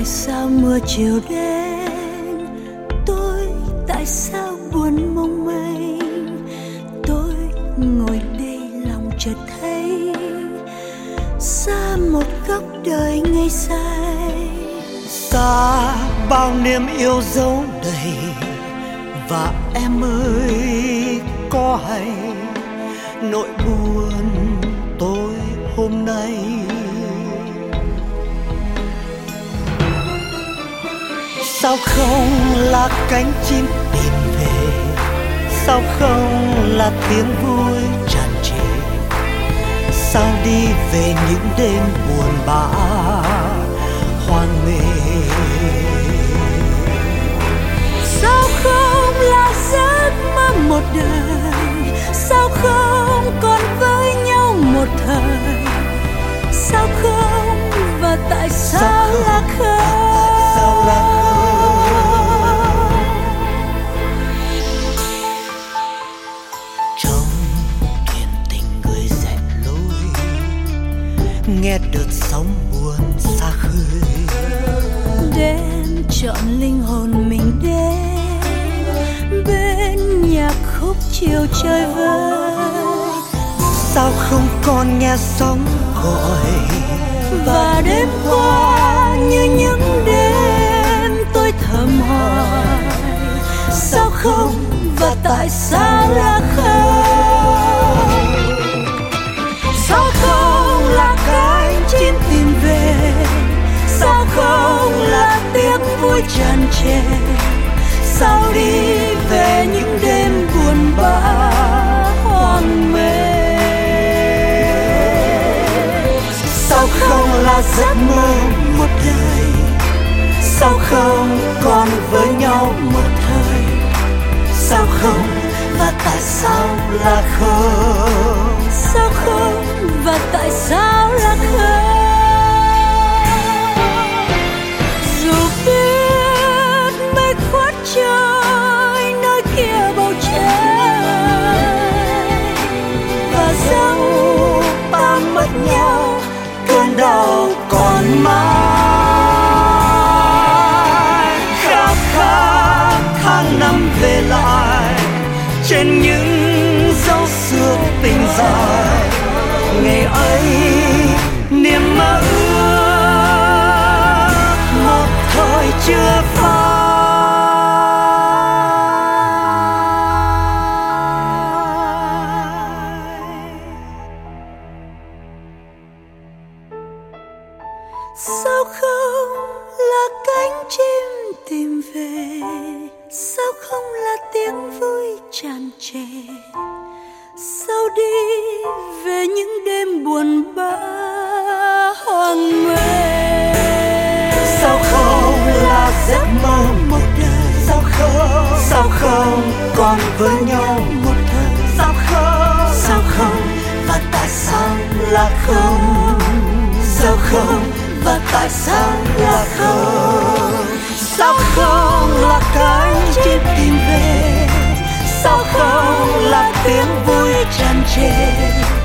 tại sao mưa chiều đến, tôi tại sao buồn mong manh. Tôi ngồi đây lòng chợt thấy xa một góc đời ngây say. Xa bao niềm yêu dấu đầy, và em ơi có hay nỗi buồn tôi hôm nay. Sao không là cánh chim tìm về, sao không là tiếng vui tràn trề, sao đi về những đêm buồn bã hoang mê. Sao không là giấc mơ một đời, sao không còn với nhau một thời. Sao không và tại sao là không. Trong thuyền tình người dẹp lối, nghe đợt sóng buồn xa khơi. Đêm chọn linh hồn mình đến bên nhạc khúc chiều chơi vơi. Sao không còn nghe sóng gọi, và đêm qua như những đêm tôi thầm hỏi. Sao không và tại sao là không. Sao không là cánh chim tìm về, sao không là tiếng vui tràn trề, sao đi về những đêm buồn bã hoang mê. Sao không là giấc mơ một đời, sao không còn với nhau một thời. Sao không và tại sao là không. Sao không và tại sao là không. Dù biết mây khuất trời nơi kia bầu trời, và dẫu ta mất nhau cơn đau còn mãi. Khát khát tháng năm về lại trên những dấu xưa tình dài. Ngày ấy niềm mơ ước một thời chưa phai. Sao không là cánh chim tìm về, sao không là tiếng vui tràn trề, sao đi về những đêm buồn bã hoang mê. Sao không là giấc mơ một đời, sao không còn với nhau một thời. Sao không và tại sao là không. Sao không và tại sao là không. Sao không là cánh chim tìm về, sao không là tiếng vui tràn trề,